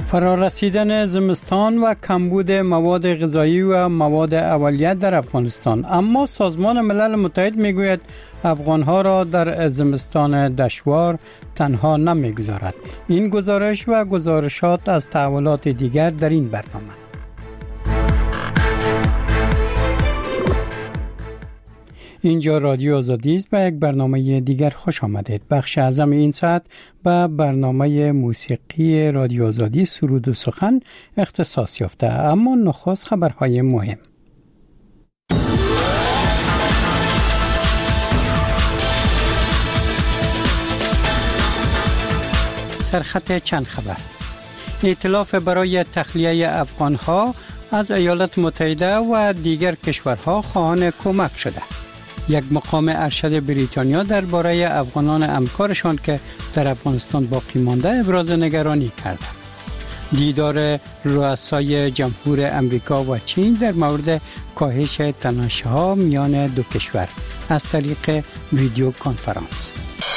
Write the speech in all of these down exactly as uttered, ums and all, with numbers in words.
فرارسیدن زمستان و کمبود مواد غذایی و مواد اولیت در افغانستان، اما سازمان ملل متحد میگوید افغانها را در زمستان دشوار تنها نمیگذارد. این گزارش و گزارشات از تحولات دیگر در این برنامه. اینجا رادیو آزادی است. به یک برنامه دیگر خوش آمدید. بخش اعظم این ساعت به برنامه موسیقی رادیو آزادی سرود و سخن اختصاص یافته، اما نخست خبرهای مهم. سرخط چند خبر. ائتلاف برای تخلیه افغانها از ایالات متحده و دیگر کشورها خواهان کمک شده. یک مقام ارشد بریتانیا درباره افغانان همکارشان که در افغانستان باقی مانده ابراز نگرانی کرده. دیدار رؤسای جمهور امریکا و چین در مورد کاهش تنش‌ها میان دو کشور از طریق ویدیو کنفرانس.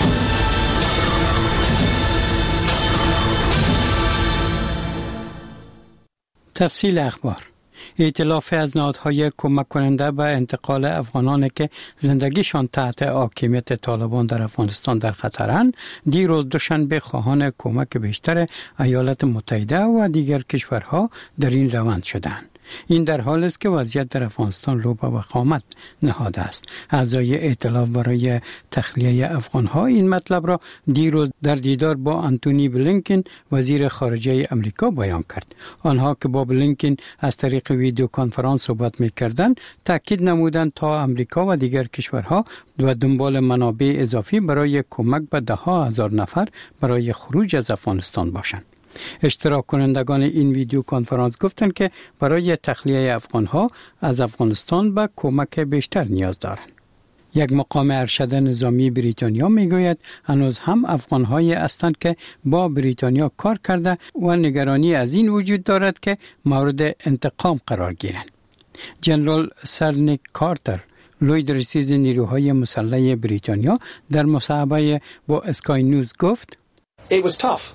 تفصیل اخبار. ائتلاف از نهادهای کمک کننده به انتقال افغانانی که زندگیشان تحت حاکمیت طالبان در افغانستان در خطرند، دیروز دوشنبه خواهان کمک بیشتر ایالات متحده و دیگر کشورها در این روند شدند. این در حالی است که وضعیت در افغانستان رو به وخامت نهاده است. اعضای ائتلاف برای تخلیه افغانها این مطلب را دیروز در دیدار با آنتونی بلینکن وزیر خارجه امریکا بیان کرد. آنها که با بلینکن از طریق ویدیو کنفرانس صحبت می‌کردند، تاکید نمودند تا امریکا و دیگر کشورها و دنبال منابع اضافی برای کمک به ده ها هزار نفر برای خروج از افغانستان باشند. اشتراک کنندگان این ویدیو کنفرانس گفتند که برای تخلیه افغانها از افغانستان به کمک بیشتر نیاز دارند. یک مقام ارشد نظامی بریتانیا میگوید هنوز هم افغان‌هایی هستند که با بریتانیا کار کرده و نگرانی از این وجود دارد که مورد انتقام قرار گیرند. جنرال سر نیک کارتر، لوی رئیس نیروهای مسلح بریتانیا، در مصاحبه با اسکای نیوز گفت: It was tough.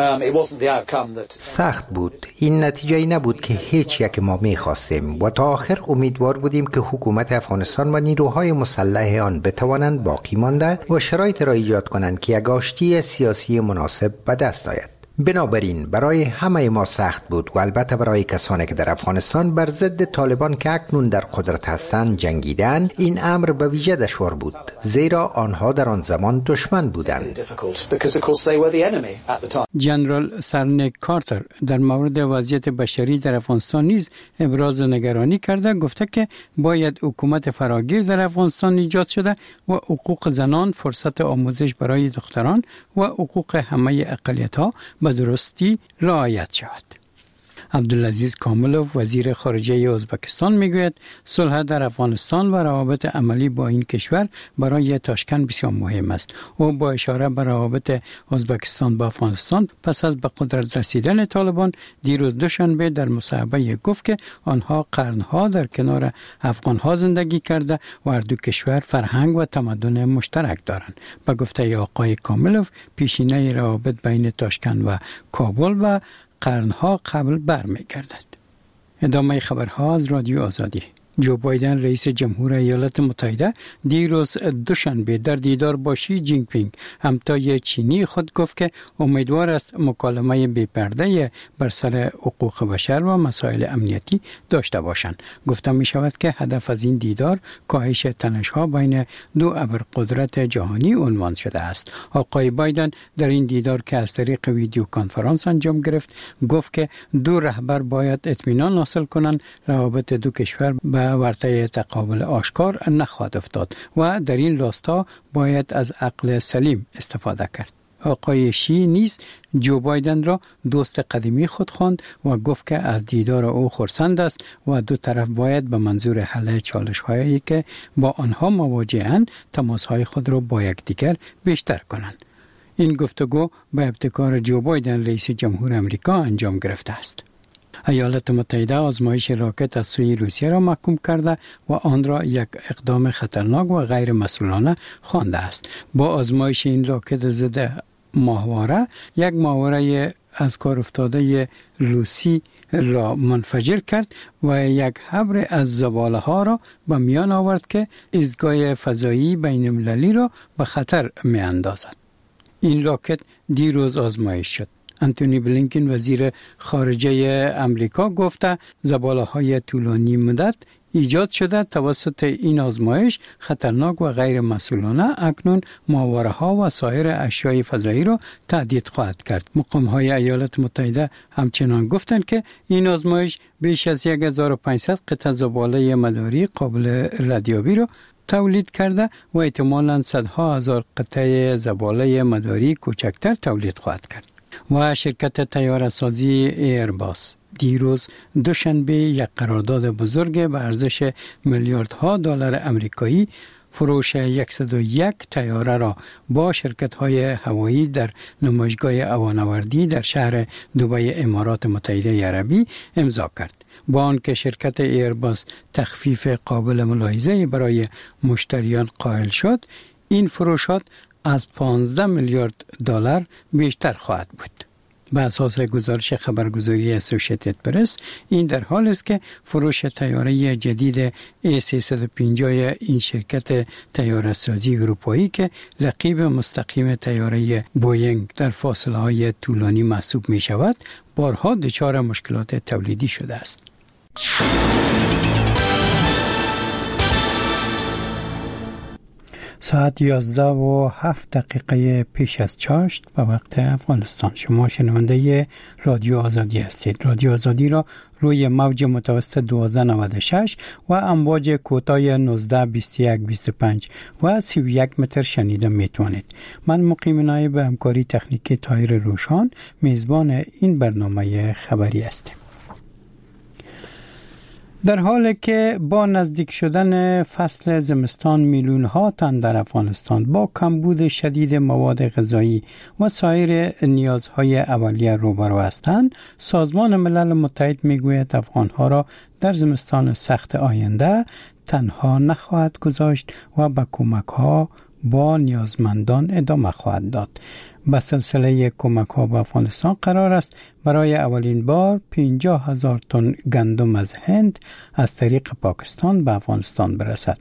سخت بود. این نتیجه‌ای نبود که هیچ یک ما می‌خواستیم و تا آخر امیدوار بودیم که حکومت افغانستان و نیروهای مسلح آن بتوانند باقی مانده و شرایط را ایجاد کنند که یک آشتی سیاسی مناسب به دست آید. بنابراین برای همه ما سخت بود و البته برای کسانی که در افغانستان بر ضد طالبان که اکنون در قدرت هستند جنگیدند، این امر به ویژه دشوار بود، زیرا آنها در آن زمان دشمن بودند. جنرال سر نیک کارتر در مورد وضعیت بشری در افغانستان نیز ابراز نگرانی کرده، گفته که باید حکومت فراگیر در افغانستان ایجاد شده و حقوق زنان، فرصت آموزش برای دختران و حقوق همه اقلیت‌ها به درستی رعایت شود. عبدالعزیز کاملوف، وزیر خارجه ازبکستان، میگوید صلح در افغانستان و روابط عملی با این کشور برای تاشکند بسیار مهم است. او با اشاره به روابط ازبکستان با افغانستان پس از به قدرت رسیدن طالبان دیروز دوشنبه در مصاحبه گفت که آنها قرنها در کنار افغانها زندگی کرده و هر دو کشور فرهنگ و تمدن مشترک دارند. به گفته آقای کاملوف، پیشینه روابط بین تاشکند و کابل و قرنها قبل برمیگردد. ادامه خبرها از رادیو آزادی. جو بایدن رئیس جمهور ایالات متحده دیروز دوشنبه در دیدار با شی جین پینگ همتای چینی خود گفت که امیدوار است مکالمه بی‌پرده بر سر حقوق بشر و مسائل امنیتی داشته باشند. گفته می شود که هدف از این دیدار کاهش تنش‌ها بین دو ابرقدرت جهانی عنوان شده است. آقای بایدن در این دیدار که از طریق ویدیو کنفرانس انجام گرفت گفت که دو رهبر باید اطمینان حاصل کنند روابط دو کشور به ورطه تقابل آشکار نخواهد افتاد و در این راستا باید از عقل سلیم استفاده کرد. آقای شی نیز جو بایدن را دوست قدیمی خود خواند و گفت که از دیدار او خرسند است و دو طرف باید به منظور حل چالش‌هایی که با آنها مواجه‌اند تماس‌های خود را با یکدیگر بیشتر کنند. این گفتگو به ابتکار جو بایدن رئیس جمهور امریکا انجام گرفته است. ایالات متحده آزمایش راکت از سوی روسیه را محکوم کرده و آن را یک اقدام خطرناک و غیر مسئولانه خوانده است. با آزمایش این راکت ضد ماهواره، یک ماهواره از کار افتاده روسی را منفجر کرد و یک حبر از زباله ها را به میان آورد که ایستگاه فضایی بین المللی را به خطر می اندازد. این راکت دیروز آزمایش شد. انتونی بلینکن وزیر خارجه امریکا گفته زباله های طولانی مدت ایجاد شده توسط این آزمایش خطرناک و غیر مسئولانه اکنون ماوره ها و سایر اشیای فضایی را تهدید خواهد کرد. مقام های ایالات متحده همچنان گفتند که این آزمایش بیش از هزار و پانصد قطعه زباله مداری قابل ردیابی را تولید کرده و احتمالاً صدها هزار قطعه زباله مداری کوچکتر تولید خواهد کرد. و شرکت طیاره سازی ایرباس دیروز دوشنبه یک قرارداد بزرگ به ارزش میلیاردها دلار آمریکایی فروش صد و یک طیاره را با شرکت‌های هوایی در نمایشگاه هوانوردی در شهر دبی امارات متحده عربی امضا کرد. با آنکه شرکت ایرباس تخفیف قابل ملاحظه‌ای برای مشتریان قائل شد، این فروشات از پانزده میلیارد دلار بیشتر خواهد بود. به اساس گزارش خبرگزاری اسوسییتد پرس، این در حال است که فروش طیاره جدید ای سیصد و پنجاه این شرکت طیاره سازی اروپایی که لقب مستقیم طیاره بوینگ در فاصله های طولانی محسوب می شود، بارها دچار مشکلات تولیدی شده است. ساعت یازده و هفت دقیقه پیش از چاشت به وقت افغانستان. شما شنونده رادیو آزادی هستید. رادیو آزادی را روی موج متوسط دوازده نود و شش و امواج کوتاه نوزده بیست و یک بیست و پنج و سی و یک متر شنیده میتوانید. من مقیم نایب همکاری تکنیکی طاهر روشان میزبان این برنامه خبری هستم. در حالی که با نزدیک شدن فصل زمستان میلیون ها تن در افغانستان با کمبود شدید مواد غذایی و سایر نیازهای اولیه روبرو هستند، سازمان ملل متحد میگوید افغانها را در زمستان سخت آینده تنها نخواهد گذاشت و به کمک ها با نیازمندان ادامه خواهد داد. به سلسله کمک ها به افغانستان قرار است برای اولین بار پنجاه هزار تن گندم از هند از طریق پاکستان به افغانستان برسد.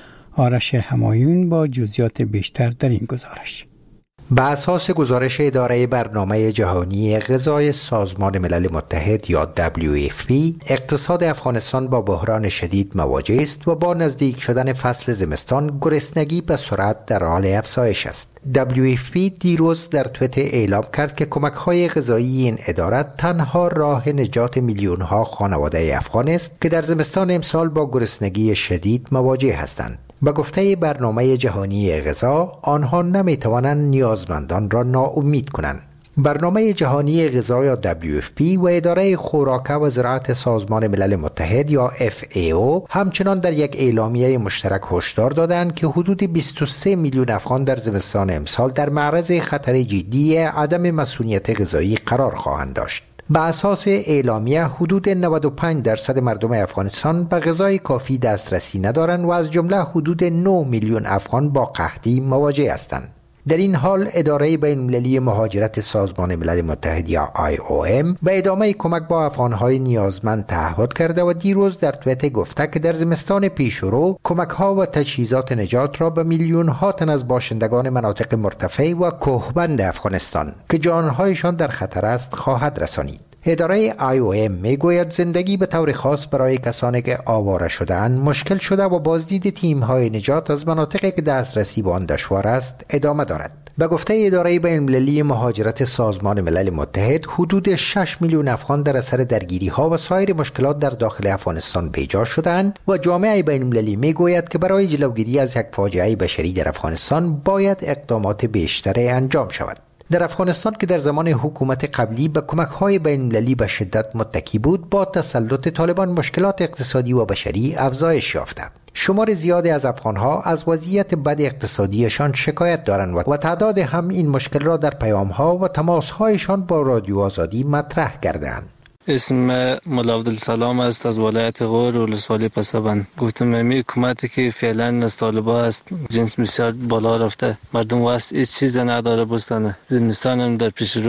آرش همایون با جزئیات بیشتر در این گزارش. به اساس گزارش اداره برنامه جهانی غذای سازمان ملل متحد یا دبلیو اف پی، اقتصاد افغانستان با بحران شدید مواجه است و با نزدیک شدن فصل زمستان گرسنگی به سرعت در حال افزایش است. دبلیو اف پی دیروز در توییتر اعلام کرد که کمک‌های غذایی این اداره تنها راه نجات میلیون‌ها خانواده افغان است که در زمستان امسال با گرسنگی شدید مواجه هستند. با گفته برنامه جهانی غذا، آنها نمی‌توانند نیازمندان را ناامید کنند. برنامه جهانی غذا یا دبلیو اف پی و اداره خوراک و زراعت سازمان ملل متحد یا اف ای او همچنان در یک اعلامیه مشترک هشدار دادند که حدود بیست و سه میلیون افغان در زمستان امسال در معرض خطر جدی عدم مسئولیت غذایی قرار خواهند داشت. به اساس اعلامیه حدود نود و پنج درصد مردم افغانستان به غذای کافی دسترسی ندارند و از جمله حدود نه میلیون افغان با قحطی مواجه هستند. در این حال اداره بین‌المللی مهاجرت سازمان ملل متحد یا آی او ام به ادامه کمک با افغان‌های نیازمند تعهد کرده و دیروز در توییتر گفته که در زمستان پیشرو کمک‌ها و تجهیزات نجات را به میلیون‌ها تن از باشندگان مناطق مرتفع و کوهبند افغانستان که جان‌هایشان در خطر است خواهد رسانید. اداره آی او ام میگوید زندگی به طور خاص برای کسانی که آواره شده‌اند مشکل شده و بازدید تیم‌های نجات از مناطقی که دسترسی به آن دشوار است ادامه دارد. به گفته اداره بین‌المللی مهاجرت سازمان ملل متحد، حدود شش میلیون افغان در اثر درگیری‌ها و سایر مشکلات در داخل افغانستان بیجا شده‌اند و جامعه بین‌المللی میگوید که برای جلوگیری از یک فاجعه بشری در افغانستان باید اقدامات بیشتری انجام شود. در افغانستان که در زمان حکومت قبلی به کمک‌های بین‌المللی به شدت متکی بود، با تسلط طالبان مشکلات اقتصادی و بشری افزایش یافته. شمار زیادی از افغان‌ها از وضعیت بد اقتصادیشان شکایت دارند و تعداد هم این مشکل را در پیام‌ها و تماس‌هایشان با رادیو آزادی مطرح کردند. اسم مولا عبدالسلام است از ولایت غور و ولسوالی پسابند. گفتم امی حکومتی که فعلا از طالبان است جنس بسیار بالا رفته، مردم واسه هیچ چیز نداره بستانه. زمستان هم در پیش رو است،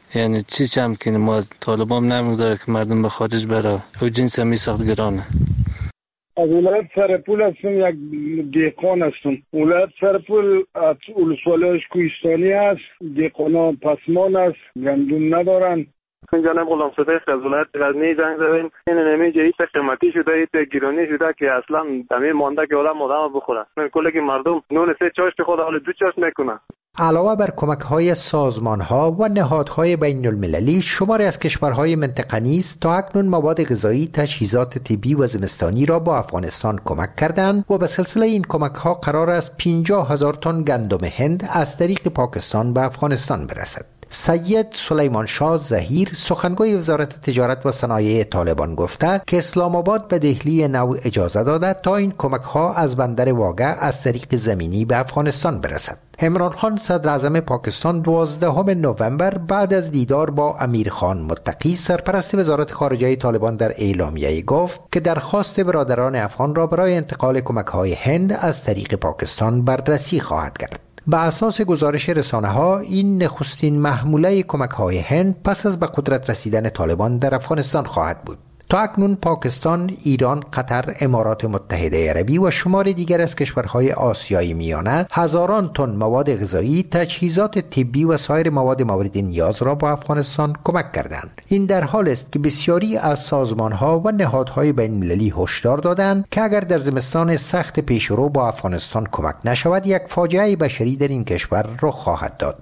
یعنی چی چم که ما از طالبان نمیگذاره که مردم به خارج بره و جنس هم سخت گرانه. از ولایت سرپول هستم، یک دیقان هستم. ولایت سرپول از ولسوالیش کوهستانی است، دیقانا پسمان است، گندم ندارن. جناب غلام صدیق از ولایت غزنی زنگ زدیم. این نمیجه ایت قیمتی شده، ایت گرانی شده که اصلا تمام مانده که آدم آدم بخوره. من کلی که مردم نون سه چاشت خود حال دو چاشت میکنه. علاوه بر کمک‌های سازمان‌ها و نهادهای بین‌المللی، شماری از کشورهای منطقه نیز تا اکنون مواد غذایی، تجهیزات طبی و زمستانی را با افغانستان کمک کردند و به سلسله این کمک‌ها قرار است پنجاه هزار تن گندم هند از طریق پاکستان به افغانستان برسد. سید سلیمان شاه ظهیر، سخنگوی وزارت تجارت و صنایع طالبان، گفته که اسلام آباد به دهلی نو اجازه داده تا این کمک‌ها از بندر واقع از طریق زمینی به افغانستان برسد. عمران خان صدر اعظم پاکستان دوازدهم نوامبر بعد از دیدار با امیر خان متقی سرپرست وزارت خارجه طالبان در اعلامیه گفت که درخواست برادران افغان را برای انتقال کمک‌های هند از طریق پاکستان بررسی خواهد کرد. به اساس گزارش رسانه ها، این نخستین محموله کمک های هند پس از به قدرت رسیدن طالبان در افغانستان خواهد بود. تا اکنون پاکستان، ایران، قطر، امارات متحده عربی و شمار دیگر از کشورهای آسیای میانه هزاران تن مواد غذایی، تجهیزات طبی و سایر مواد مورد نیاز را با افغانستان کمک کردند. این در حال است که بسیاری از سازمانها و نهادهای بین‌المللی هشدار دادند که اگر در زمستان سخت پیشرو با افغانستان کمک نشود، یک فاجعه بشری در این کشور رخ خواهد داد.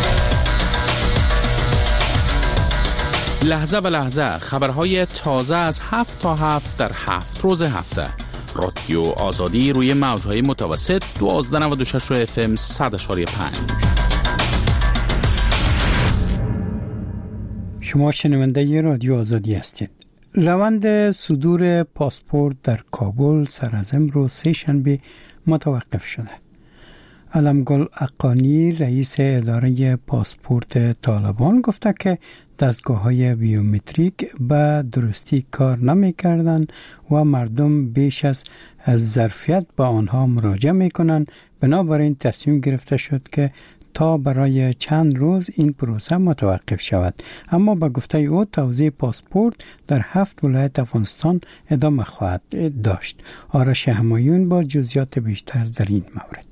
لحظه به لحظه خبرهای تازه از هفت تا هفت در هفت روز هفته. رادیو آزادی روی موجهای متوسط دوازده نود و شش اف ام صد اشاری پنج. شما شنونده رادیو آزادی هستید. روند صدور پاسپورت در کابل سر از امروز سه شنبه متوقف شده. علمگل اقانی، رئیس اداره پاسپورت طالبان، گفته که دستگاه‌های بیومتریک به درستی کار نمی‌کردند و مردم بیش از ظرفیت به آنها مراجعه می‌کنند. بنابراین تصمیم گرفته شد که تا برای چند روز این پروسه متوقف شود. اما به گفته او توزیع پاسپورت در هفت ولایت افغانستان ادامه خواهد داشت. آرش همایون با جزئیات بیشتر در این مورد.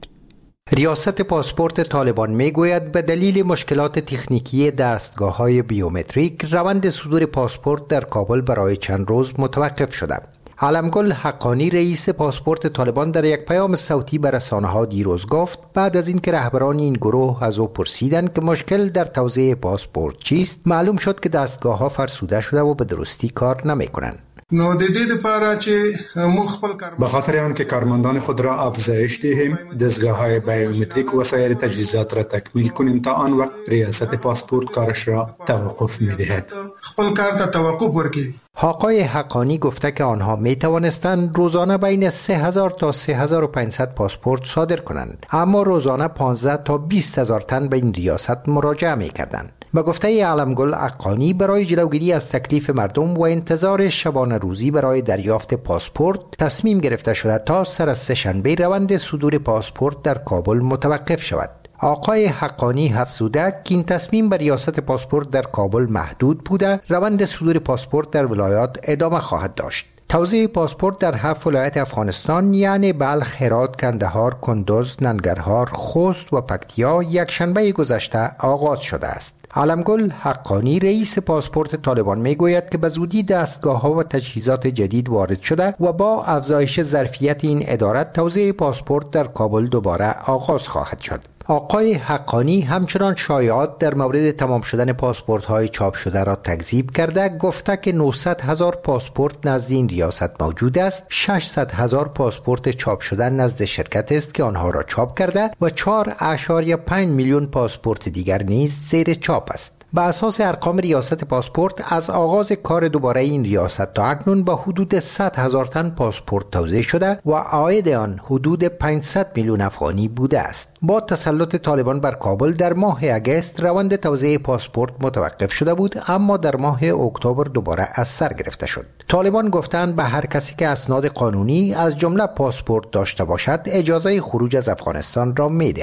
ریاست پاسپورت طالبان میگوید به دلیل مشکلات تکنیکی دستگاه‌های بیومتریک روند صدور پاسپورت در کابل برای چند روز متوقف شده. علمگل حقانی، رئیس پاسپورت طالبان، در یک پیام صوتی به رسانه‌ها دیروز گفت بعد از اینکه رهبران این گروه از او پرسیدند که مشکل در توزیع پاسپورت چیست، معلوم شد که دستگاه‌ها فرسوده شده و به درستی کار نمی‌کنند. نو د دې لپاره چې موږ خپل کار به خاطر آنکه کارمندان خود را افزایش دهیم، دستگاه‌های بیومتریک و سایر تجهیزات را تکمیل کنیم. تا آن وقت ریاست پاسپورت کارش را توقف می‌دهد. خپل کار ته توقف ورکوي. آقای حقانی گفته که آنها می توانستند روزانه بین سه هزار تا سه هزار و پانصد پاسپورت صادر کنند، اما روزانه پانزده تا بیست هزار تن به این ریاست مراجعه می کردند. به گفته علمگل حقانی، برای جلوگیری از تکلیف مردم و انتظار شبانه روزی برای دریافت پاسپورت تصمیم گرفته شده تا سر از سه شنبه روند صدور پاسپورت در کابل متوقف شود. آقای حقانی افزوده که این تصمیم بر ریاست پاسپورت در کابل محدود بوده، روند صدور پاسپورت در ولایات ادامه خواهد داشت. توزیع پاسپورت در هفت ولایت افغانستان یعنی بلخ، هرات، کندهار، کندوز، ننگرهار، خوست و پکتیا یک شنبه گذشته آغاز شده است. علمگل حقانی، رئیس پاسپورت طالبان، میگوید که به زودی دستگاه‌ها و تجهیزات جدید وارد شده و با افزایش ظرفیت این اداره توزیع پاسپورت در کابل دوباره آغاز خواهد شد. آقای حقانی همچنان شایعات در مورد تمام شدن پاسپورت‌های چاپ شده را تکذیب کرده، گفته که نهصد هزار پاسپورت نزد این ریاست موجود است، ششصد هزار پاسپورت چاپ شده نزد شرکت است که آنها را چاپ کرده و چهار ممیز پنج میلیون پاسپورت دیگر نیز زیر چاپ است. به اساس ارقام ریاست پاسپورت، از آغاز کار دوباره این ریاست تا اکنون با حدود صد هزار تن پاسپورت توزیع شده و عاید آن حدود پانصد میلیون افغانی بوده است. با تسلط طالبان بر کابل در ماه اگست روند توزیع پاسپورت متوقف شده بود، اما در ماه اکتبر دوباره از سر گرفته شد. طالبان گفتند به هر کسی که اسناد قانونی از جمله پاسپورت داشته باشد اجازه خروج از افغانستان را میدهند.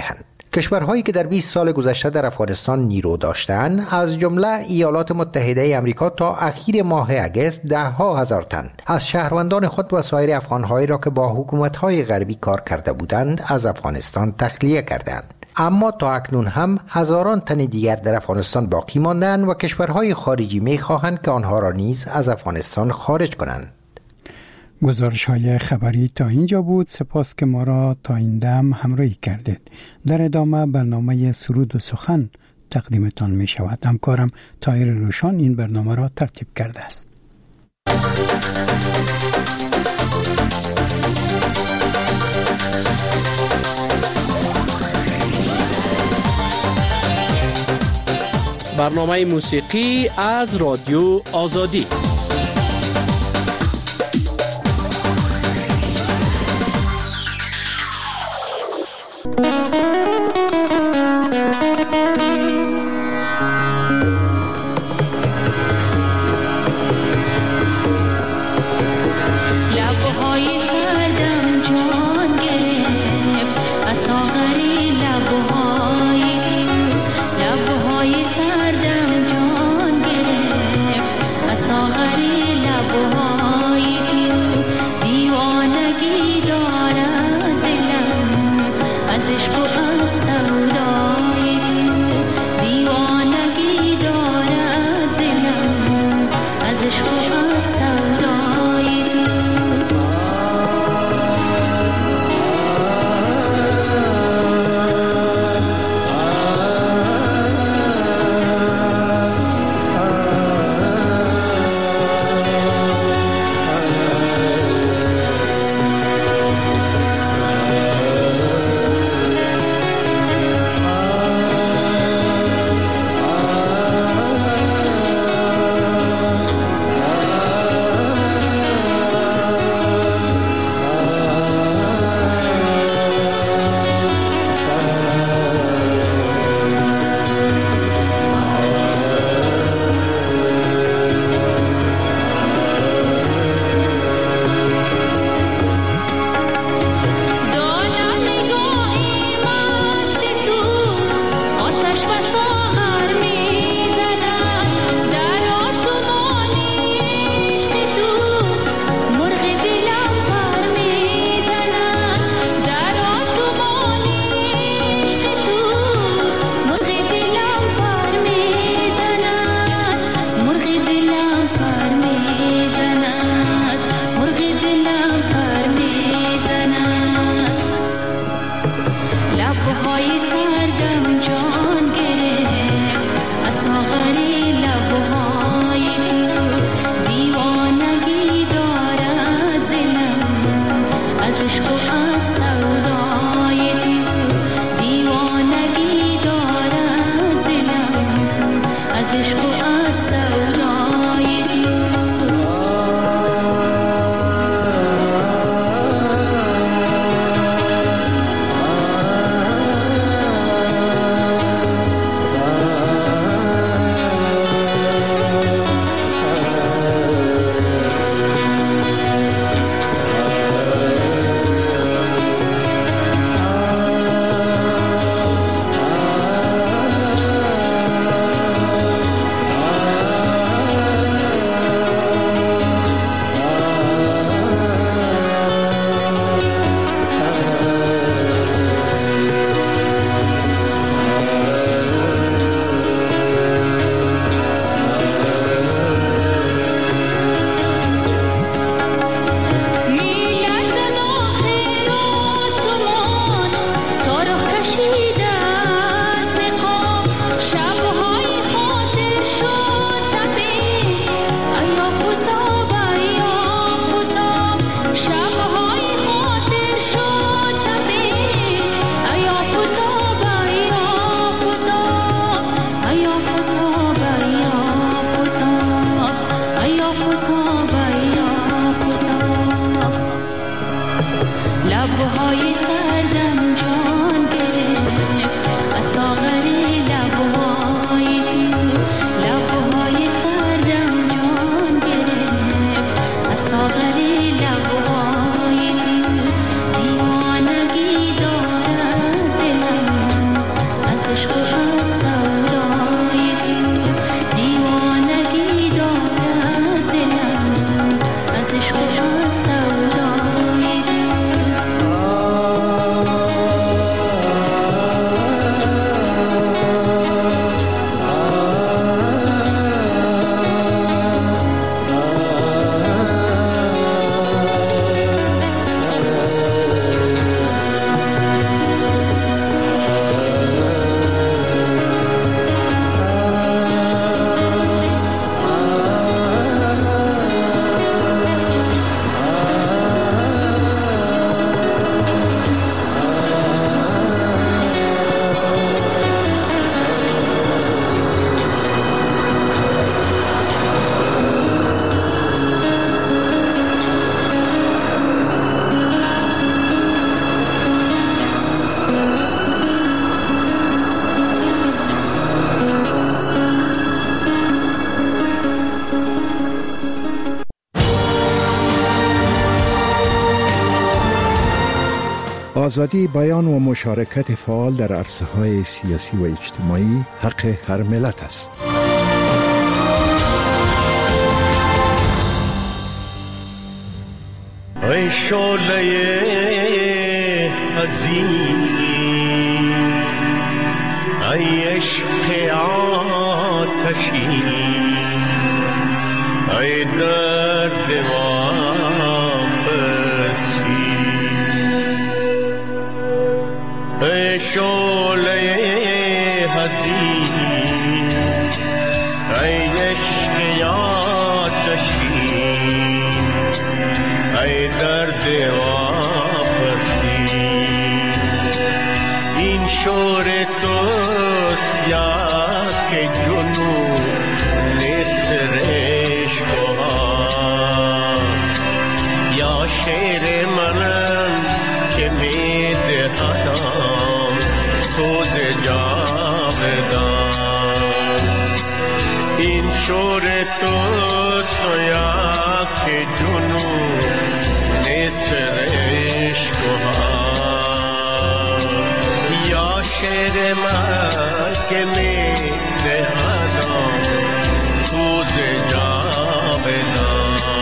کشورهایی که در بیست سال گذشته در افغانستان نیرو داشتند از جمله ایالات متحده آمریکا تا اخیر ماه اگست ده ها هزار تن از شهروندان خود و سایر افغانهایی را که با حکومت‌های غربی کار کرده بودند از افغانستان تخلیه کردند. اما تا اکنون هم هزاران تن دیگر در افغانستان باقی ماندند و کشورهای خارجی می‌خواهند که آنها را نیز از افغانستان خارج کنند. گزارش های خبری تا اینجا بود. سپاس که ما را تا این دم همراهی کردید. در ادامه برنامه سرود و سخن تقدیمتان می شود. همکارم طاهر روشان این برنامه را ترتیب کرده است. برنامه موسیقی از رادیو آزادی. آزادی بیان و مشارکت فعال در عرصه‌های سیاسی و اجتماعی حق هر ملت است. ای شعله عظیم، ای عشق آتشی، ای درد واپسی، ای شعله عظیم، ای عشق آتشی، ای درد واپسی، این شور توست یا که جنون نسرش بها، یا شعر منم که می دهدم سوز جاودان، این شور توست یا که جنون نسرش بها، یا شعر من که می دهدم سوز جاودان.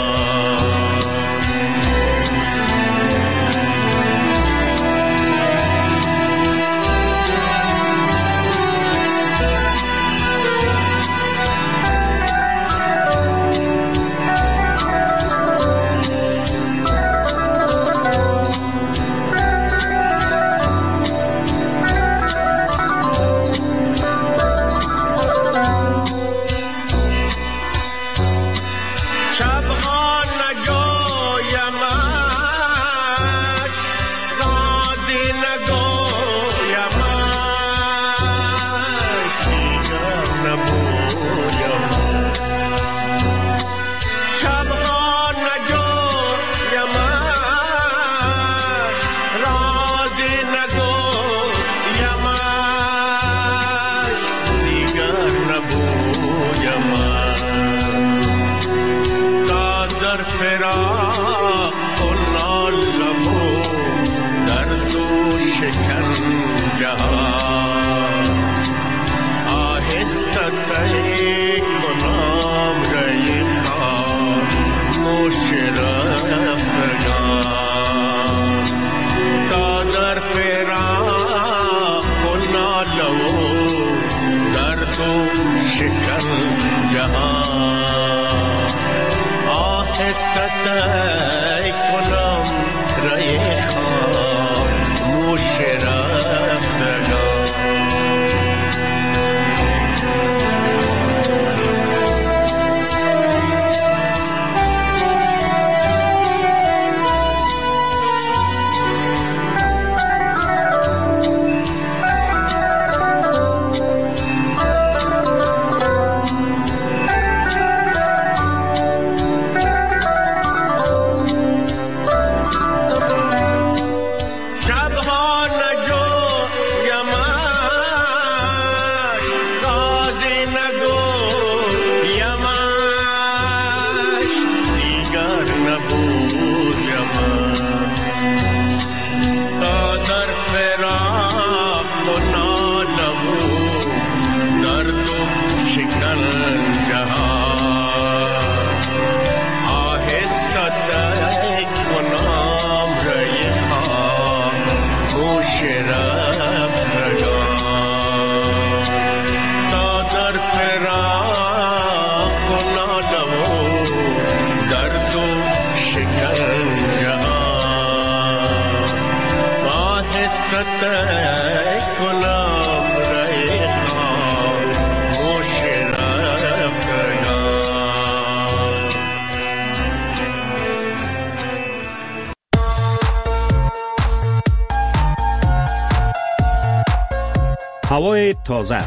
هوای تازه،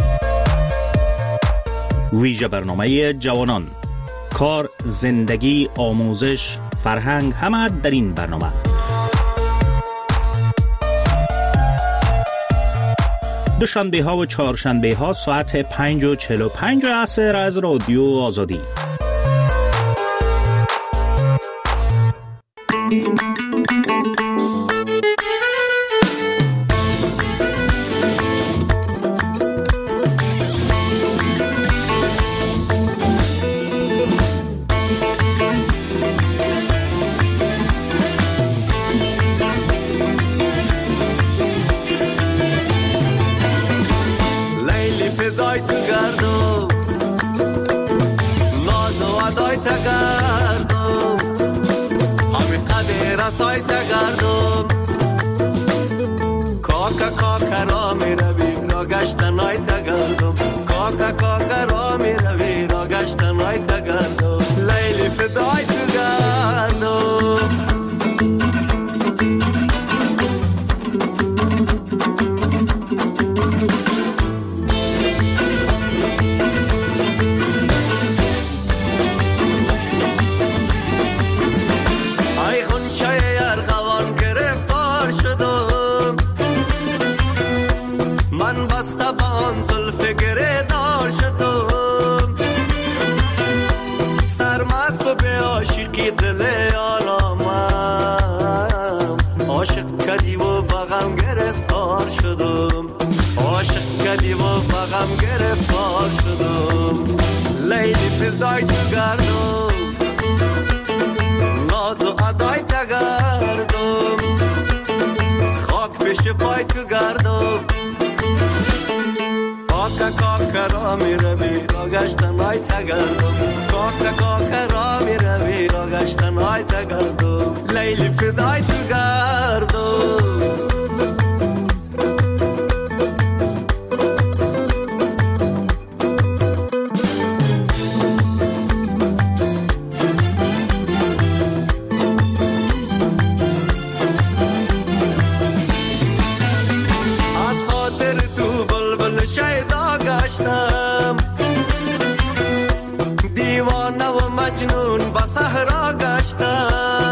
ویژه برنامه جوانان، کار، زندگی، آموزش، فرهنگ، همه در این برنامه. دوشنبه ها و چهارشنبه ها ساعت پنج و چهل و پنج عصر از رادیو آزادی. مسای تگردم کاکا کاکا را می روی را گشتن های تگردم کاکا کاکا را می روی را گشتن های تگردم لیلی فدای تو گردم غم گرفتار شدم لیلی فدای تو گردم ناز و ادای تگردم خاک پیش پای تو گردم کاکا کاکا را می روی را گشتن های تگردم کاکا کاکا را می روی را گشتن های تگردم لیلی فدای تو گردم دیوانه و مجنون با صحرا گشتم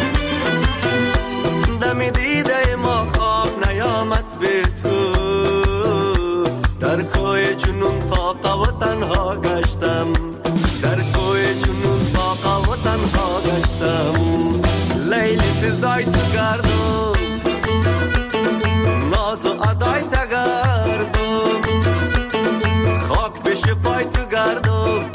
دم دیده ما خواب نیامد به تو در کوی جنون طاقه و تنها گشتم در کوی جنون طاقه و تنها گشتم لیلی فدای تو گردم ناز و ادای تگردم خاک پیش پای تو گردم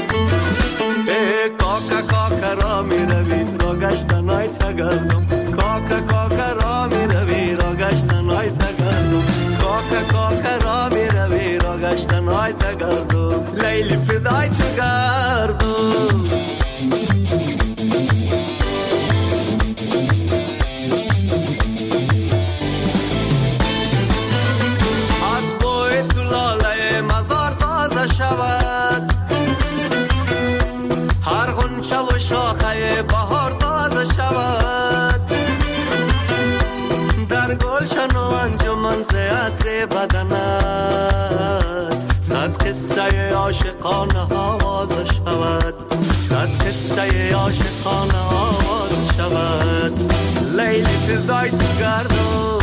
کاکا کاکا را می روی را گشتن های تگردم کاکا کاکا را می روی را گشتن های تگردم کاکا کاکا را می روی را گشتن های تگردم لیلی فدای تو گردم از بوی تو لاله مزار تازه شود هر غنچه و شاخه بهار تازه شود در گلشن و انجمن زیادر بدنت صد قصه عاشقانه آواز شود صد قصه عاشقانه آواز شود لیلی فدای تو گردم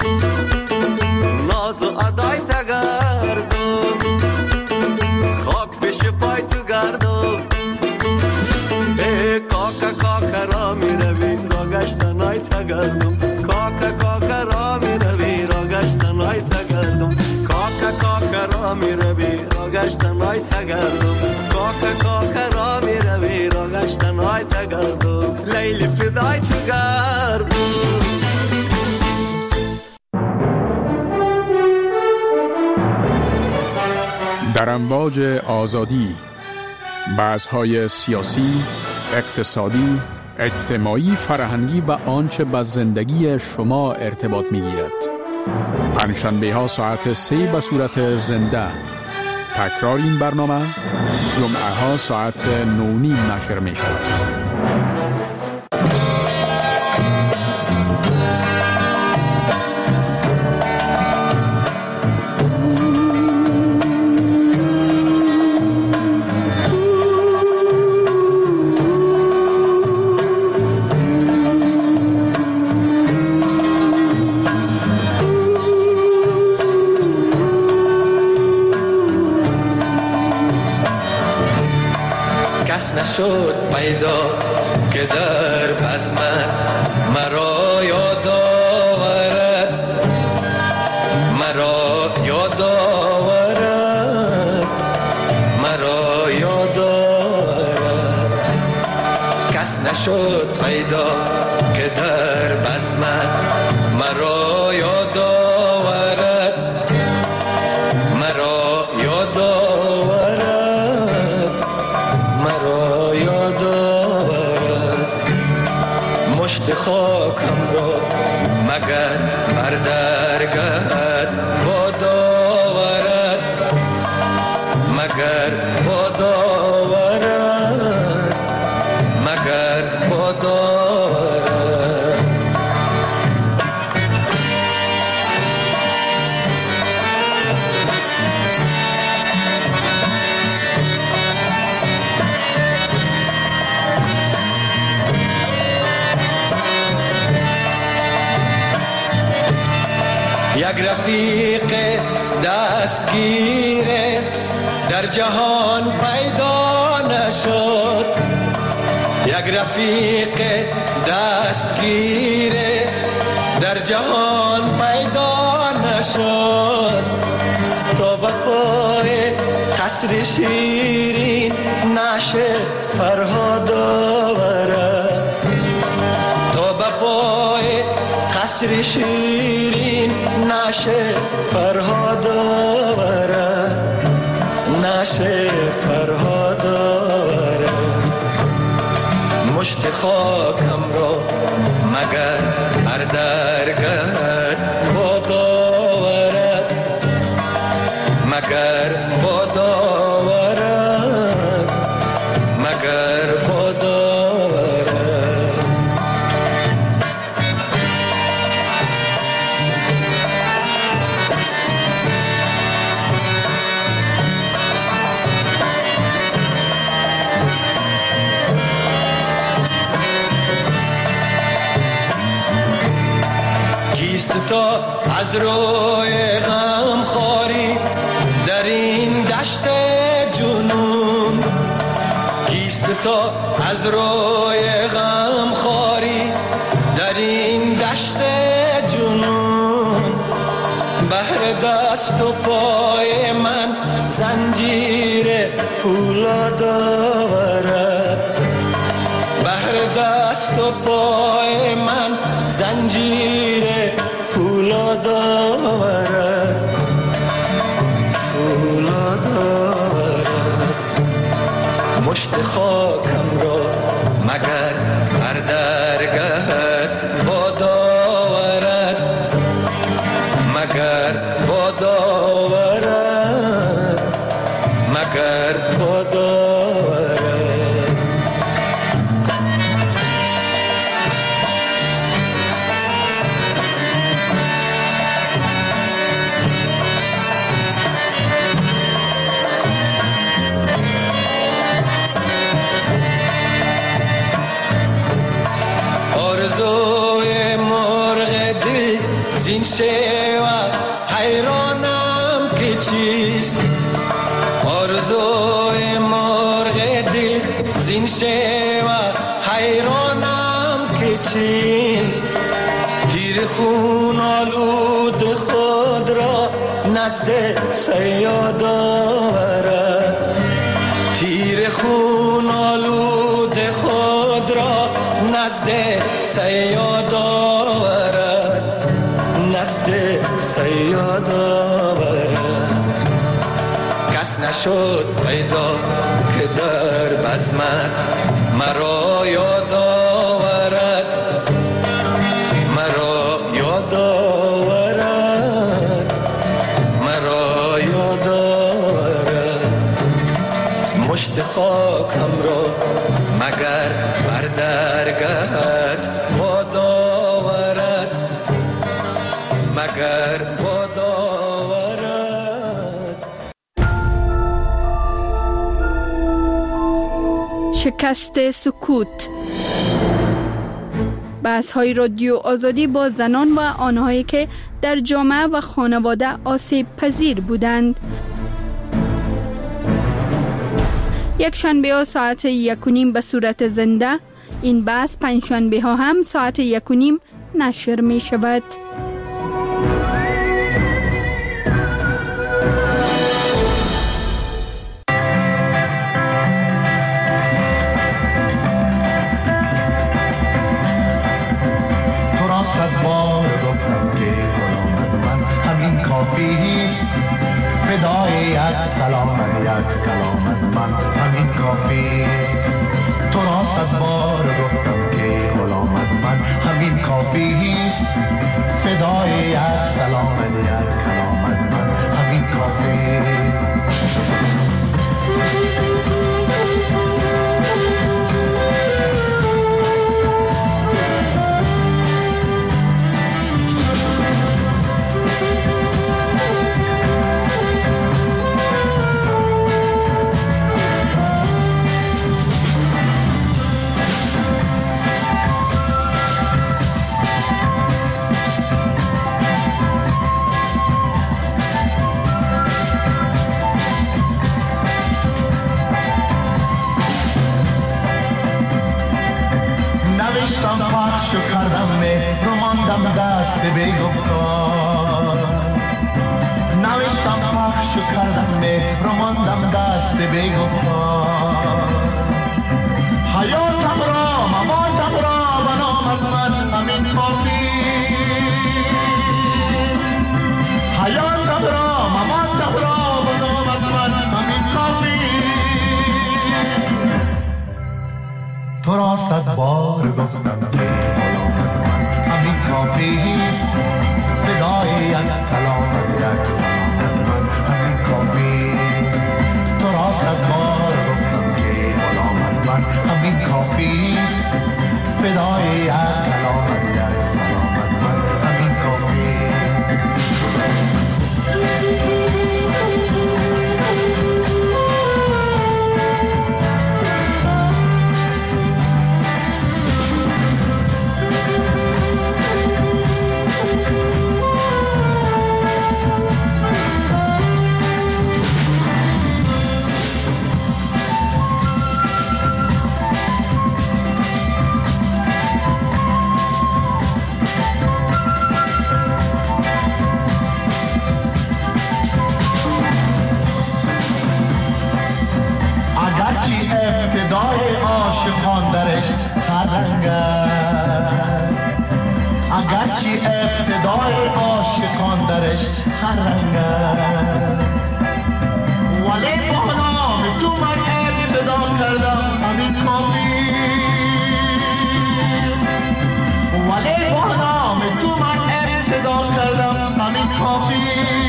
ناز و ادای تگردم خاک پیش پای تو گردم کاکا کاکا را می روی را گشتن های تگردم کاکا کاکا را می روی را گشتن های تگردم کاکا کاکا را می روی را گشتن های تگردم کاکا کاکا را می روی را گشتن های تگردم لیلی فدای تو گردم در امواج آزادی بحث‌های سیاسی، اقتصادی، اجتماعی، فرهنگی و آنچه به زندگی شما ارتباط می‌گیرد. پنجشنبه ها ساعت سه به صورت زنده. تکرار این برنامه جمعه ها ساعت نو نیم نشر می شود. نشد پیدا که در بزمت مرا یاد آورد مرا یاد آورد مرا یاد آورد کس نشد پیدا که در بزمت مرا یاد آورد مرا یاد آورد مرا یاد آورد مشت خواب یک رفیق دستگیر در جهان پیدا نشد، یک رفیق دستگیر در جهان پیدا نشد. تا به پای قصر شیرین نشه فرهاد آورد، تا به پای قصر شیرین نشه فرهاد آورد، نشه فرهاد آورد. مشت خاکم را مگر هر درگهت باد آورد، مگر باد آورد، مگر باد آورد. کیست تا از روی غم خاری در این دشت جنون، کیست تا از روی غم خاری در این دشت جنون. بهر دست و پای من زنجیر فولاد آورد، بهر دست و پای من زنجیر فولاد آورد، فولاد آورد. مشت خاکم را مگر هر درگهت باد آورد، مگر باد آورد، مگر باد آورد. آرزوی مرغ دل زین شیوه حیرانم که چیست، آرزوی مرغ دل زین شیوه حیرانم که چیست. تیر خون آلود خود را نزد صیاد آورد، تیر خون آلود خود را نزد صیاد آورد، نزد صیاد آورد. کس نشد پیدا که در بزمت مرا یاد آورد، مرا یاد آورد، مرا یاد آورد. مشت خاکم را مگر بر درگهت باد آورد، مگر باد آورد. شکست سکوت. بحث‌های رادیو آزادی با زنان و آنهایی که در جامعه و خانواده آسیب پذیر بودند. یک شنبه ها ساعت یک و نیم به صورت زنده، این بحث پنج شنبه ها هم ساعت یک و نیم نشر می شود. تو را صد بار گفتم که غلامت من همین کافیست، فدای یک سلام یک کلامت من همین کافیست. تو را صد بار گفتم که غلامت من همین کافیست، فدای یک سلام یک کلامت من همین کافیست. بی گفتار، نوشتم پخش و کردم مهر و ماندم دست بی گفتار. حیاتم را مماتم را بنامد من همین کافی، حیاتم را مماتم را بنامد من همین کافی. تو را صد بار گفتم که غلامت من همین کافیست، فدای یک کلامت یک سلامت من همین کافیست. تو را صد بار گفتم که غلامت من همین کافیست، فدای یک کلامت یک سلامت من همین کافیست. ابتدای عاشقان درش هر رنگ است، اگرچه ابتدای عاشقان درش هر رنگ است، ولی با نام تو من ابتدا کردم همین کافی، ولی با نام تو من ابتدا کردم همین کافی.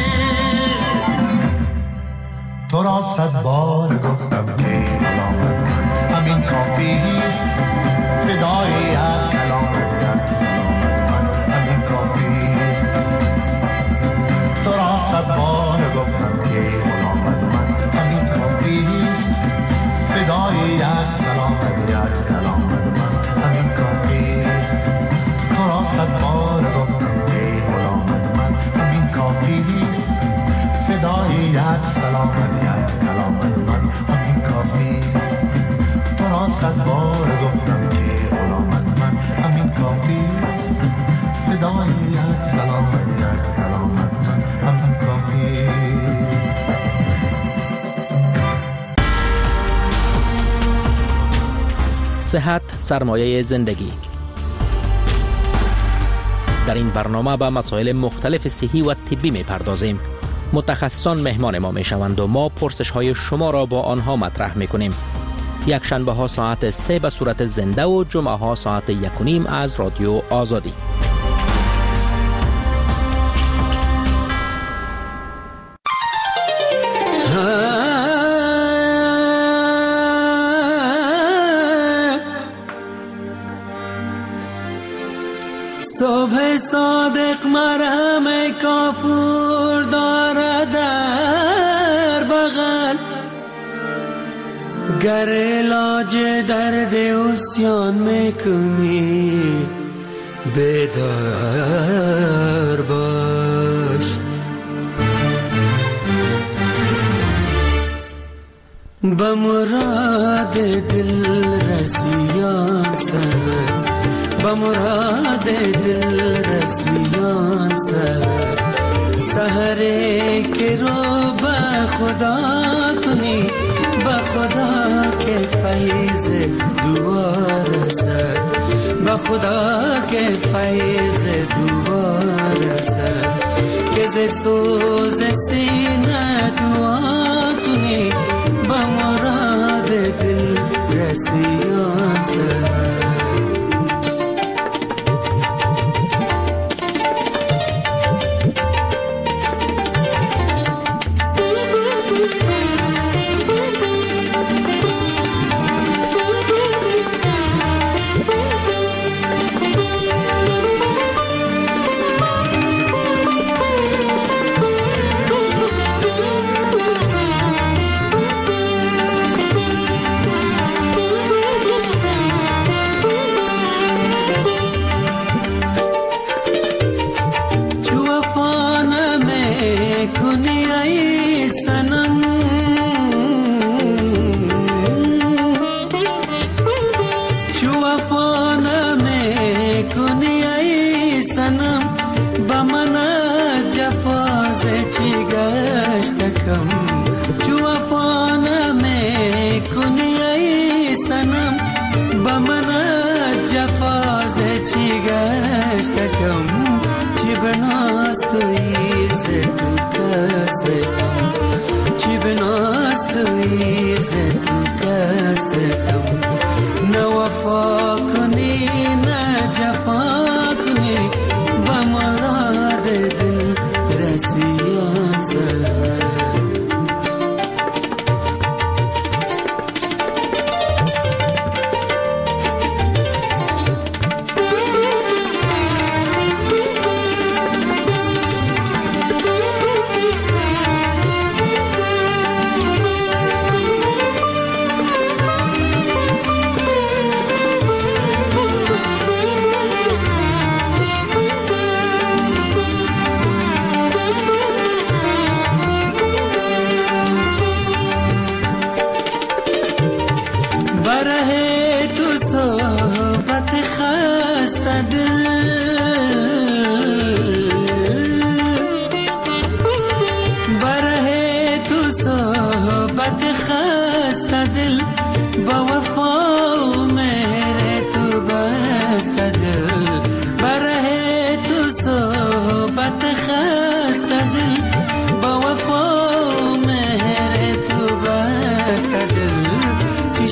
تو را صد بار گفتم که غلامت من همین کافیست، فدای یک کلامت یک سلامت من همین کافیست. تو را صد بار گفتم که غلامت من همین کافیست، فدای یک سلامت یک کلامت من همین کافیست. تو را صد بار گفتم که غلامت من همین کافیست، فدای یک سلامت یک کلامت من همین کافیست. تو را صد بار گفتم که غلامت من همین کافیست، فدای یک سلامت یک کلامت من همین کافیست. صحت سرمایه زندگی. در این برنامه به مسائل مختلف صحی و طبی می پردازیم. متخصصان مهمان ما می شوند و ما پرسش های شما را با آنها مطرح می کنیم. یک شنبه ها ساعت سه به صورت زنده و جمعه ها ساعت یک و نیم از رادیو آزادی. صبح صادق مرهم کافور داره در بغل، گر علاج درد عصیان میکنی بیدار باش. به مراد دل رسیان سر، به مراد دل رسیان سر، سحره که رو به خدا کنی، به خدا که فیض دعا رسد، به خدا که فیض دعا رسد، که ز سوز سینه دعا کنی، به مراد دل رسیان سر.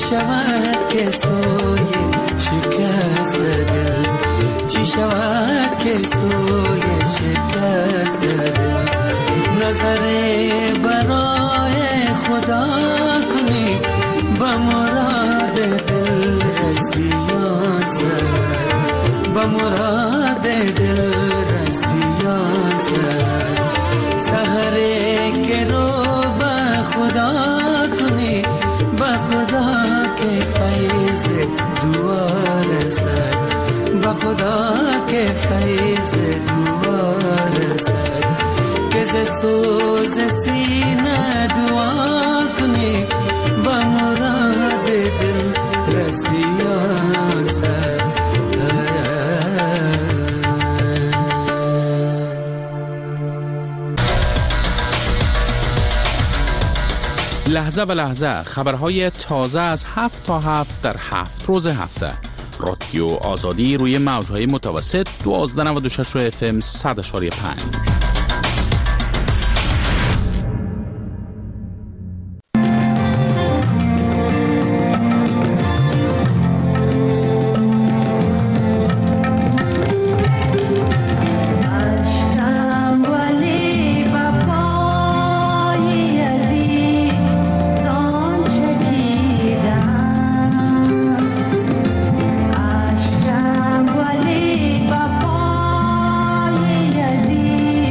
شود که سوی شکست دل، چی شود که سوی شکست دل. نظر برای خدا کنی با مراد دل رسیان سر، با مراد دل رسیان سر. سحره که رو با خدا کنی، با خدا که فیض دوار سر، با خدا که فیض دوار سر. که ز سوز سینه دعا کنی با مراد دل رسیان سر. لحظه به لحظه خبرهای تازه از هفت تا هفت در هفت روز هفته. رادیو آزادی روی موجهای متوسط دوازده نود و شش اف ام صد و پنج. Ashtam wali bapa yadi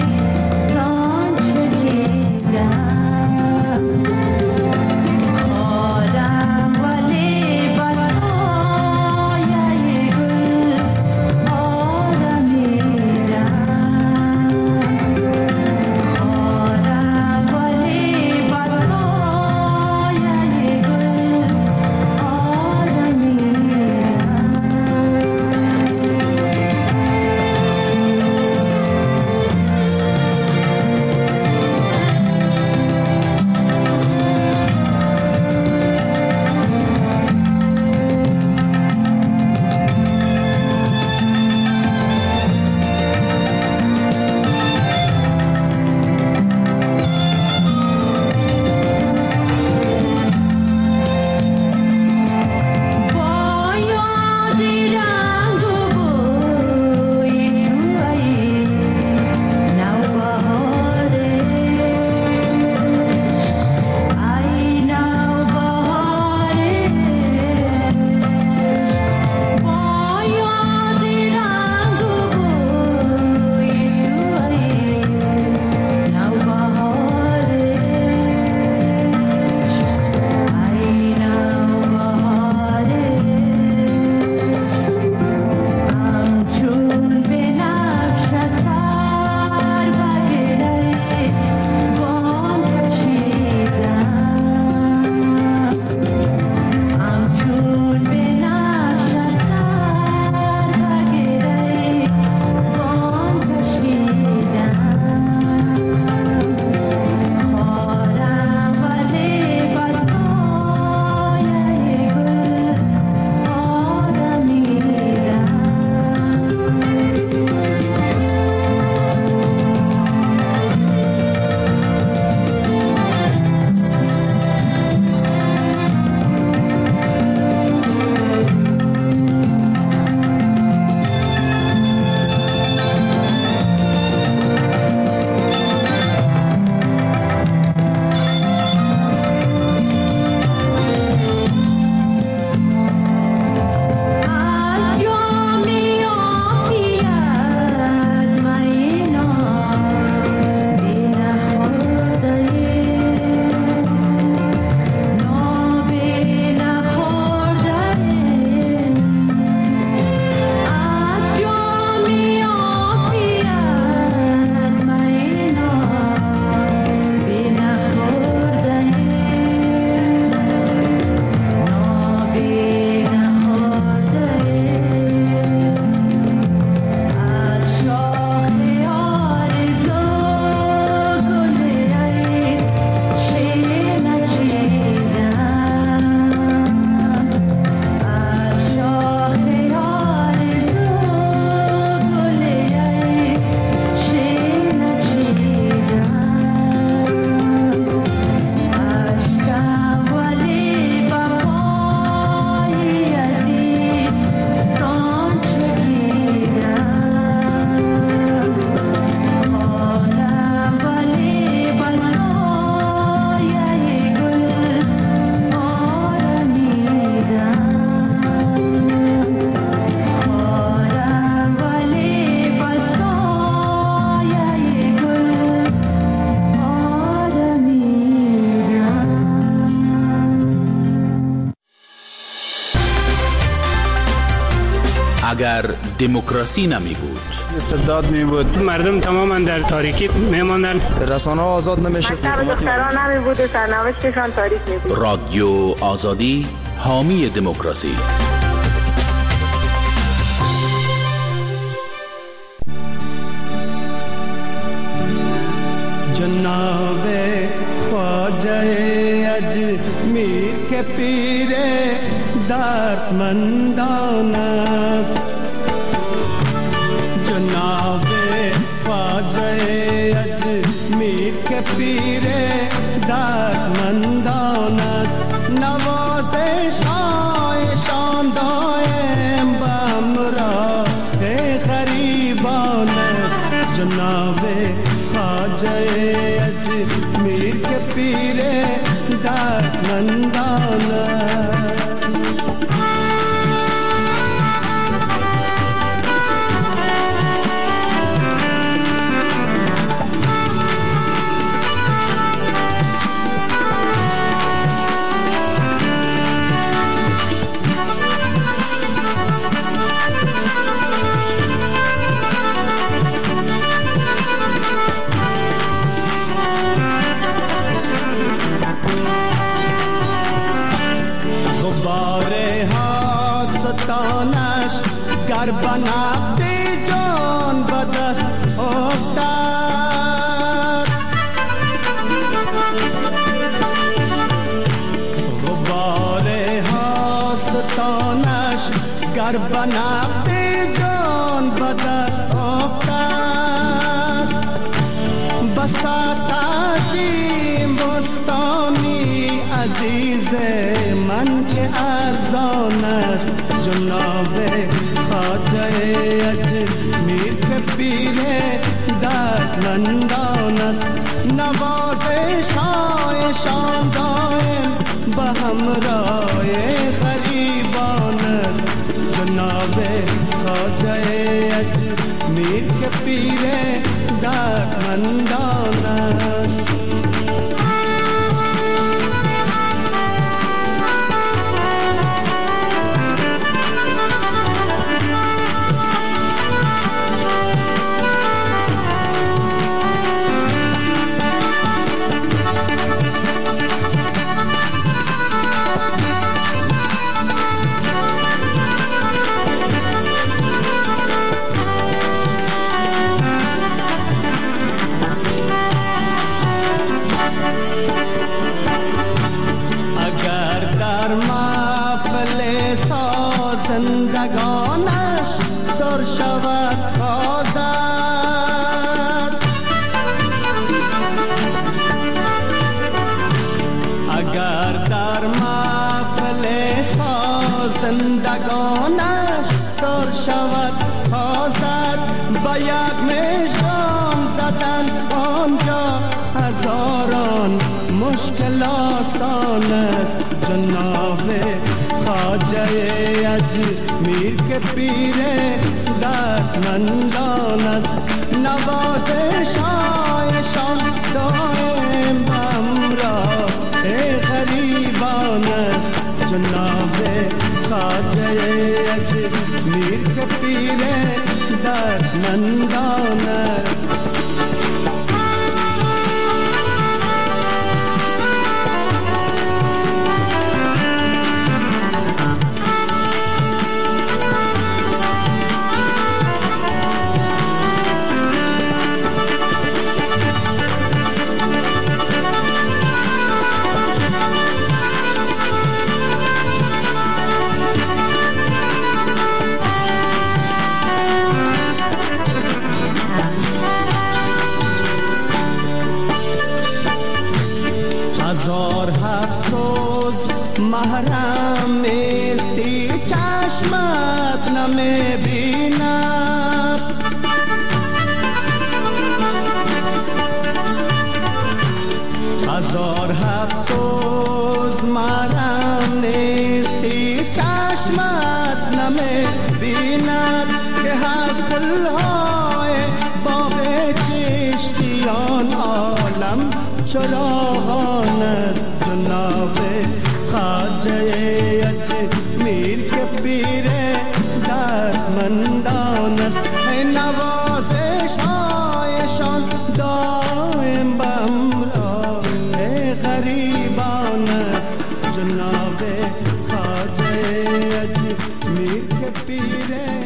اگر دموکراسی نمی بود. استبداد می بود، مردم تماما در تاریکی می ماندن، رسانه ها آزاد نمی شد، دختران نمی بود، سرنوشتشان تاریک می بود. رادیو آزادی حامی دموکراسی. جناب خواجه اجمیر کے پیر دردمندان است، جناب خواجه اجمیر کے پیر دردمندان است، نوازش هایشان دائم به همراه غریبان است، جناب خواجه اجمیر کے پیر دردمندان است. گر بنابی جان بدست افتاد، غبار هاستانش گر بنابی جان بدست افتاد، بساط عظیم بستانی عزیز من که ارزان است، جناب خواجه اجمیر کے پیر دردمندان است، نوازش هایشان دائم به همراه غریبان است، جناب خواجه اجمیر کے پیر دردمندان است. زندگانش سر شود سازد، اگر در محفل زندگانش سر شود سازد، با یک مژگان زدن آنجا هزاران مشکل آسان است، جناب خواجه اجمیر کے پیر دردمندان است، نوازش هایشان دائم همراه غریبان است، جناب خواجه اجمیر کے پیر دردمندان است. محرم نیستی چشمت نمیبیند، هزار افسوس محرم نیستی چشمت نمیبیند، که حسب‌الهای باغ چشتیان عالم چراغان است، جناب خواجه اجمیر کے پیر دردمندان دردمندان است، نوازش هایشان دائم بمراه غریبان است. جناب خواجه اجمیر که پیره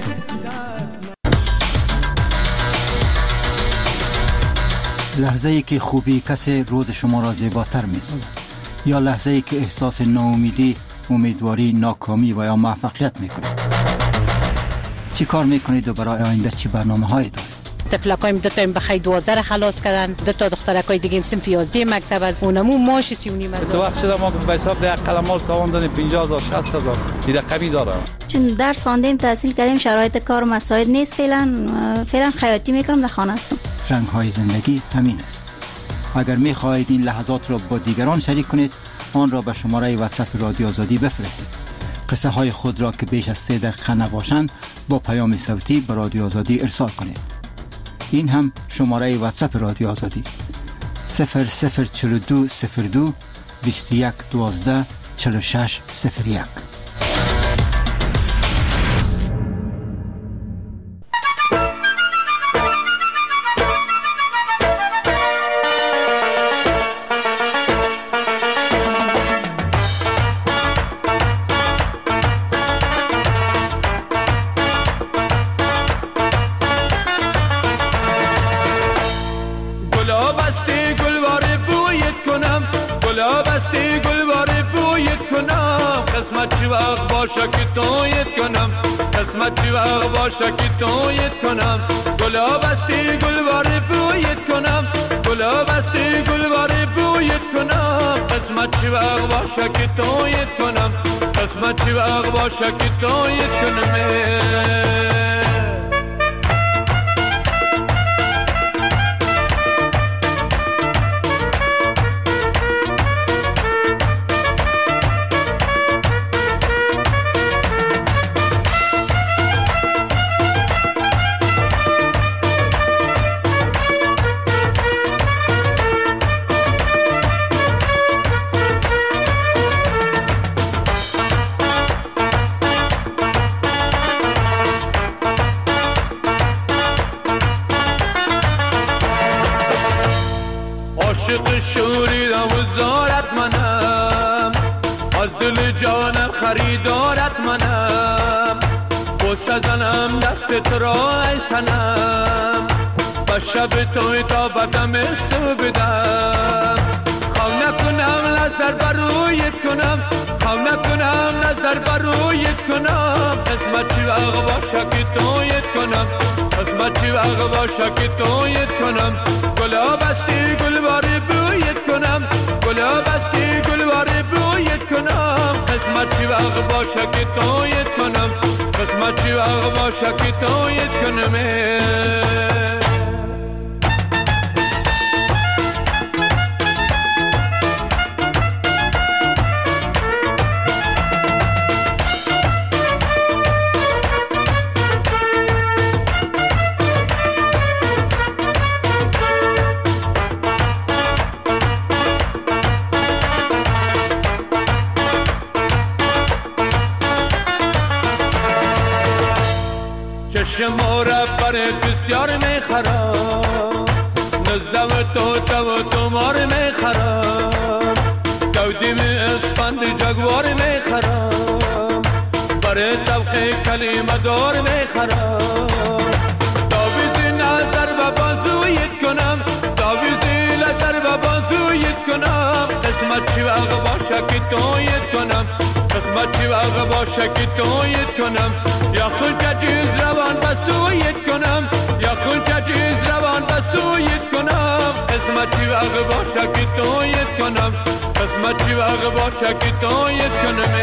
لحظه ای که خوبی کسی روز شما را زیباتر می سازد، یا لحظه ای که احساس ناامیدی، امیدواری، ناکامی و یا موفقیت می کنید. چی کار می کنید و برای آینده چی برنامه هایی دارید؟ طفلکایم دو تا بخی دوازده خلاص کردن، دو تا دخترکای دیگه صنف یازده مکتب از اونمو ماش سی و نیم هزار. تو وقت شده ما به حساب ده قلمال تاوان دادیم پنجاه هزار شصت هزار دیگه کمی داره. چون درس خواندیم تحصیل کردیم شرایط کار مساعد نیست، فعلا فعلا خیاطی میکنم، در خانه هستم. رنگ های زندگی همین است. اگر می خواهید این لحظات را با دیگران شریک کنید، آن را به شماره واتساپ رادیو آزادی بفرستید. قصه های خود را که بیش از سه دقیقه نباشند با پیام صوتی به رادیو آزادی ارسال کنید. این هم شماره واتساپ رادیو آزادی صفر صفر چهل و دو صفر دو بیست و یک دوازده چهل و شش صفر یک. که تویت کنم، قسمت چی وقت باشه که تویت کنم، گلاب استی گلوار بویت کنم، گلاب استی گلوار بویت کنم، قسمت چی وقت باشه که تویت کنم، قسمت چی وقت باشه که تویت کنم. عاشق شوریدم و زارت منم، از دل جانم خریدارت منم، بوسه زنم دست تو را ای سنم، به شب توی تا بدم سو بدم، خواه نکنم نظر برویت کنم، خواه نکنم نظر برویت کنم، قسمت چی وقت باشه که تویت کنم، قسمت چی وقت باشه که تویت کنم، گلاب استی گلوار بویت کنم، گلاب استی گلوار بویت کنم، قسمت چی وقت باشه که تویت کنم، قسمت چی وقت باشه که تویت کنم. شما را برای بسیار میخرم، نزدم تو تو تو مار میخرم، دودیم اسفند جگوار میخرم، برای طبقه کلمه دار میخرم، داویزی نظر و بازویت کنم، داویزی نظر و بازویت کنم، قسمت چی وقت باشه که تویت کنم، قسمت چی وقت باشه که تویت کنم، یا خود جیز روان بسویت کنم، یا خود جیز روان بسویت کنم، قسمت چی وقت باشه که تویت کنم، قسمت چی وقت باشه که تویت کنم.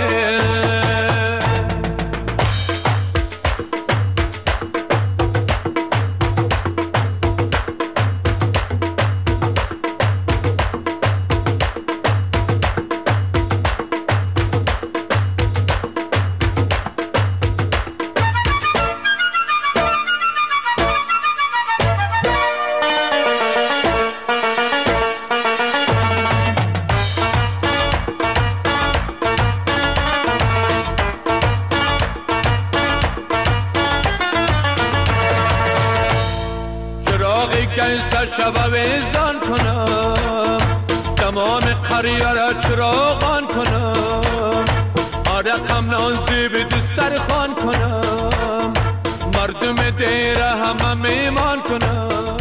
شب ویزان کنم، تمام قریه را چراغان کنم، رقم نانزی به دستر خان کنم، مردم دیره همه میمان کنم.